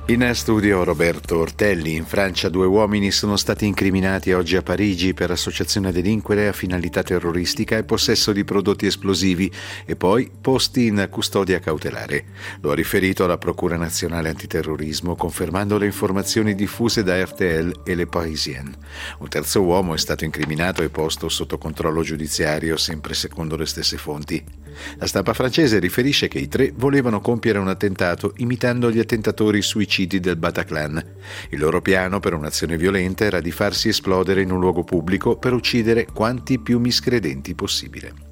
In studio Roberto Ortelli. In Francia 2 uomini sono stati incriminati oggi a Parigi per associazione a delinquere a finalità terroristica e possesso di prodotti esplosivi e poi posti in custodia cautelare. Lo ha riferito la Procura Nazionale Antiterrorismo, confermando le informazioni diffuse da RTL e Le Parisien. Un terzo uomo è stato incriminato e posto sotto controllo giudiziario, sempre secondo le stesse fonti. La stampa francese riferisce che i 3 volevano compiere un attentato imitando gli attentatori suicidi del Bataclan. Il loro piano per un'azione violenta era di farsi esplodere in un luogo pubblico per uccidere quanti più miscredenti possibile.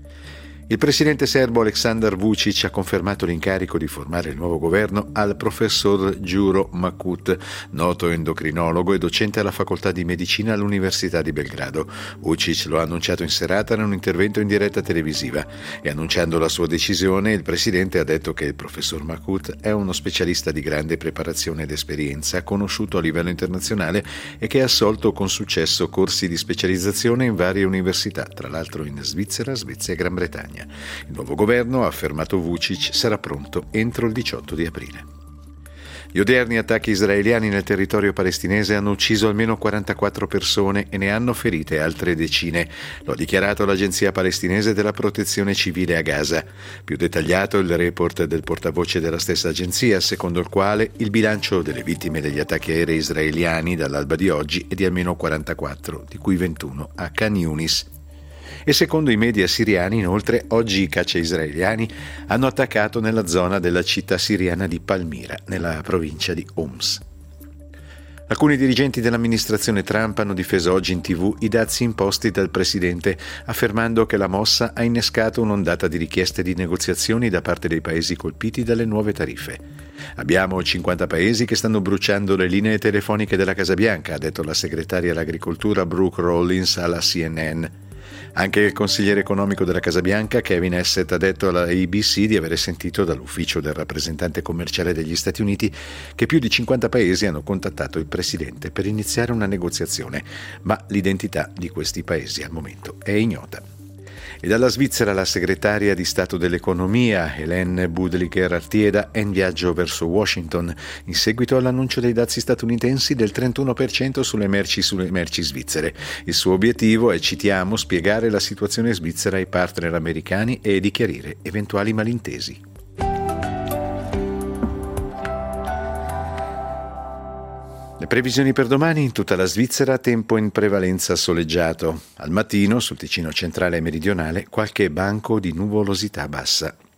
Il presidente serbo Aleksandar Vučić ha confermato l'incarico di formare il nuovo governo al professor Đuro Makut, noto endocrinologo e docente alla facoltà di medicina all'Università di Belgrado. Vučić lo ha annunciato in serata in un intervento in diretta televisiva e annunciando la sua decisione il presidente ha detto che il professor Makut è uno specialista di grande preparazione ed esperienza, conosciuto a livello internazionale e che ha assolto con successo corsi di specializzazione in varie università, tra l'altro in Svizzera, Svezia e Gran Bretagna. Il nuovo governo, ha affermato Vučić, sarà pronto entro il 18 di aprile. Gli odierni attacchi israeliani nel territorio palestinese hanno ucciso almeno 44 persone e ne hanno ferite altre decine. Lo ha dichiarato l'agenzia palestinese della protezione civile a Gaza. Più dettagliato il report del portavoce della stessa agenzia, secondo il quale il bilancio delle vittime degli attacchi aerei israeliani dall'alba di oggi è di almeno 44, di cui 21 a Khan Yunis. E secondo i media siriani, inoltre, oggi i caccia israeliani hanno attaccato nella zona della città siriana di Palmira, nella provincia di Homs. Alcuni dirigenti dell'amministrazione Trump hanno difeso oggi in TV i dazi imposti dal presidente, affermando che la mossa ha innescato un'ondata di richieste di negoziazioni da parte dei paesi colpiti dalle nuove tariffe. Abbiamo 50 paesi che stanno bruciando le linee telefoniche della Casa Bianca, ha detto la segretaria all'agricoltura Brooke Rollins alla CNN. Anche il consigliere economico della Casa Bianca, Kevin Hassett, ha detto alla ABC di avere sentito dall'ufficio del rappresentante commerciale degli Stati Uniti che più di 50 paesi hanno contattato il presidente per iniziare una negoziazione, ma l'identità di questi paesi al momento è ignota. E dalla Svizzera la segretaria di Stato dell'Economia, Hélène Boudlicker-Artieda, è in viaggio verso Washington in seguito all'annuncio dei dazi statunitensi del 31% sulle merci svizzere. Il suo obiettivo è, citiamo, spiegare la situazione svizzera ai partner americani e di chiarire eventuali malintesi. Le previsioni per domani: in tutta la Svizzera tempo in prevalenza soleggiato. Al mattino sul Ticino centrale e meridionale qualche banco di nuvolosità bassa.